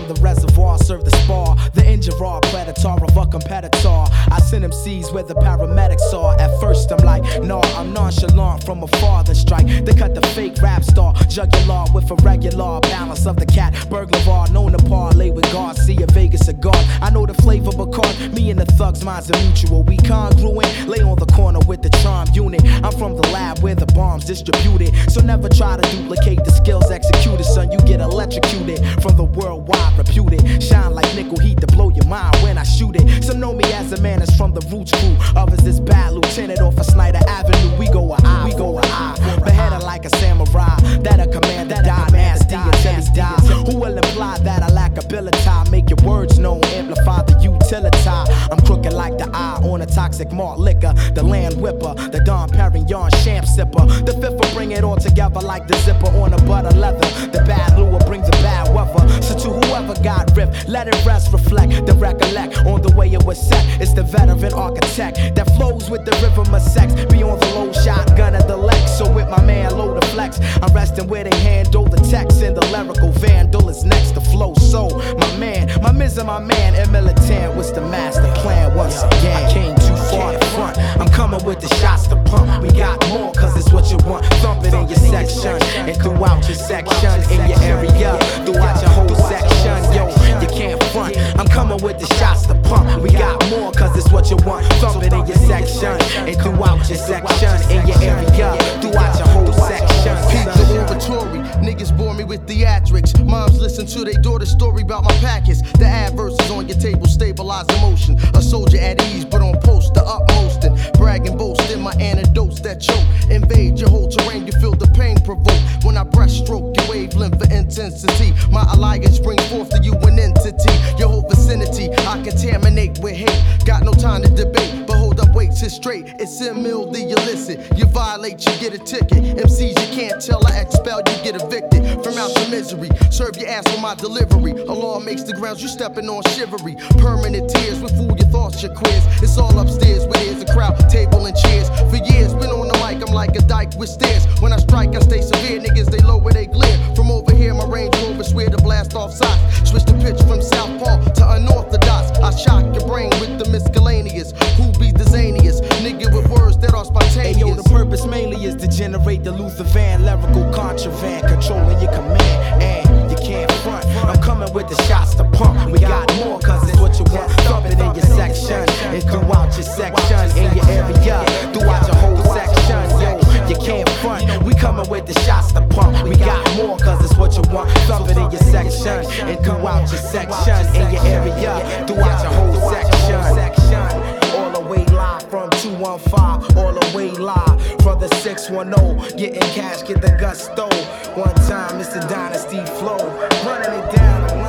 from the reservoir, serve the spar. The injured raw predator of a competitor. I send MCs where the paramedics are. At first I'm like, nah, I'm nonchalant from afar. Then strike, they cut the fake rap star. Jugular with a regular balance of the cat. Burglar known to parlay with Garcia, Vegas cigar. I know the flavor Bacard. Me and the thugs, minds are mutual. We congruent, lay on the corner with the charm unit. I'm from the lab where the bombs distributed. So never try to duplicate the skills executed, son. You get electrocuted from the worldwide reputed. Shine like nickel heat to blow your mind when I shoot it. Some know me as a man that's from the roots crew. Others is bad lieutenant off of Snyder Avenue. We go a eye, beheaded like a samurai. That a command that die nasty until he die. Who will imply that I lack ability? Make your words known, amplify the utility. I'm crooked like the eye on a toxic malt liquor. The land whipper, the Dom Perignon champ sipper. The fifth will bring it all together like the zipper on a butter leather. The bad lure brings the bad weather. So to whoever got ripped, let it rest, reflect, the recollect on the way it was set. It's the veteran architect that flows with the rhythm of sex. Beyond the low shotgun of the Lex. So with my man load the flex, I'm resting where they handle the text. And the lyrical vandal is next to flow. So my man, my miz and my man, and militant was the master plan once again. I came too far to front. I'm coming with the shots to pump. We got more, cause it's what you want. Thump it in your section and throughout your section, in your area, throughout your whole section. Yo, you can't front. I'm coming with the shots to pump. We got more, cause it's what you want. Thump it in your section and throughout your section, in your area, throughout your whole section. Peep the oratory, niggas bore me with theatrics. Moms listen to their daughter's story about my package. The adverses on your table stabilize emotion. A soldier at ease, but on post, the utmost. And bragging, boasting my antidotes that choke. Invade your whole terrain, you feel the pain provoked. When I breaststroke your wavelength for intensity, my alliance bring forth to you an entity. Your whole vicinity, I contaminate with hate. Got no time to debate, but hold up, wait, sit straight. It's ill the illicit. You violate, you get a ticket. MCs you can't tell, I expel, you get evicted from out the misery. Serve your ass with my delivery. A law makes the grounds you stepping on shivery. Permanent tears with fool your thoughts, your quiz. It's all upstairs where there's a crowd, table and chairs. For years, been on the mic, I'm like a dyke with stairs. When I strike, I stay severe. Niggas, they lower, they glare. From over here, my Range Rover swear to blast off sides. Switch the pitch from southpaw to unorthodox. I shock your brain with the miscellaneous. Who be the zaniest? Nigga with words that are spontaneous. Hey yo, the purpose mainly is to generate the Luther Van lyrical contraband, controlling your command. And you can't front. I'm coming with the shots to pump. We got more, cause it's what you want. Thump it in your section and throughout your section, in your area, throughout your whole section. Yo, you can't front. We coming with the shots to pump. We got more, cause it's what you want. Thump it in your section and throughout your section, in your area, throughout your whole section. All the way live from 215, all the way live from the 610. Getting cash, get the gusto. One time, it's the Dynasty flow, running it down.